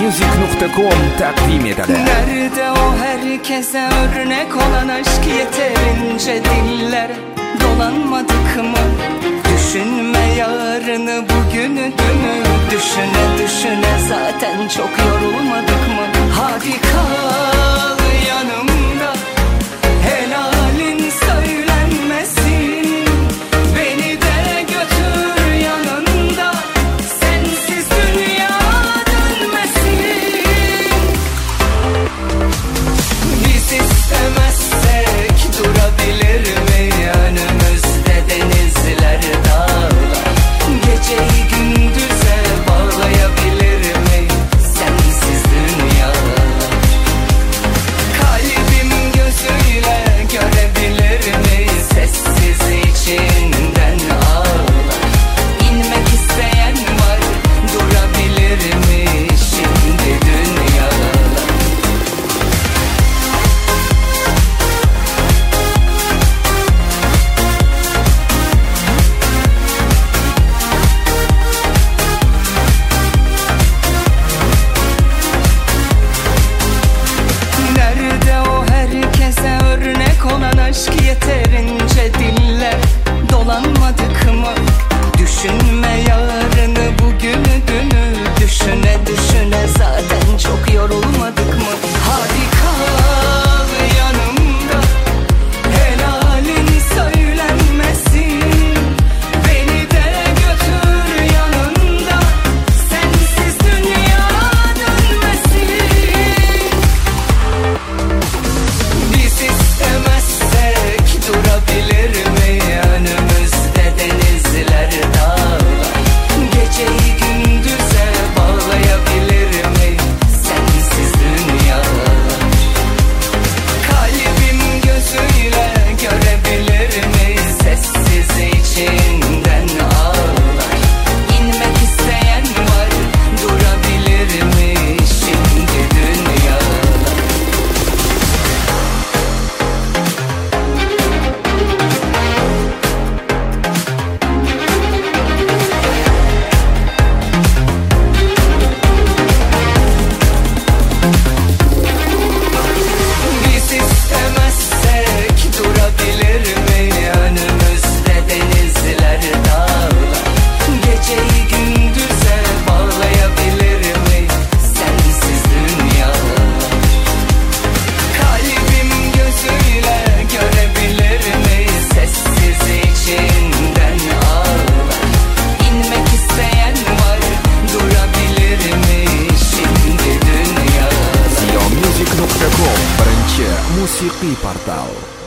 Music.com takdim eder. Nerede o herkese örnek olan aşk, yeterince dillere dolanmadık mı? Düşünme yarını, bugünü, dünü, düşüne düşüne zaten çok yorulmadık mı? Hadi kal yanımda, helalin söylenmesin. Beni de götür yanında, sensiz dünya dönmesin. Biz istemezsek durabilir mi önümüzde denizler, dağlar? Geceyi gündüze bağlayabilir mi sensiz dünya? Kalbim gözüyle görebilir mi sessiz içinden ağlar? İnmek isteyen var, durabilir mi şimdi dünya? Nerede o herkese örnek olan aşk, yeterince diller dolanmadık mı? Düşünme yarını, bugünü, dünü, düşüne düşüne zaten çok yorulmadık mı? Hadi kal yanımda, helalin söylenmesin. Beni de götür yanında, sensiz dünya dönmesin. Biz istemezsek durabilir mi önümüzde denizler, dağlar? Geceyi gündüze bağlayabilir mi sensiz dünya? Kalbim gözüyle görebilir mi sessiz içinden ağlar? İnmek isteyen var, durabilir mi şimdi dünya? Biz istemezsek durabilir mi önümüzde denizler, dağlar? Geceyi gündüze bağlayabilir mi sensiz dünya? Kalbim gözüyle görebilir mi sessiz içinden ağlar? İnmek isteyen var, durabilir mi şimdi dünya? Music.com, birinchi musiqiy portal.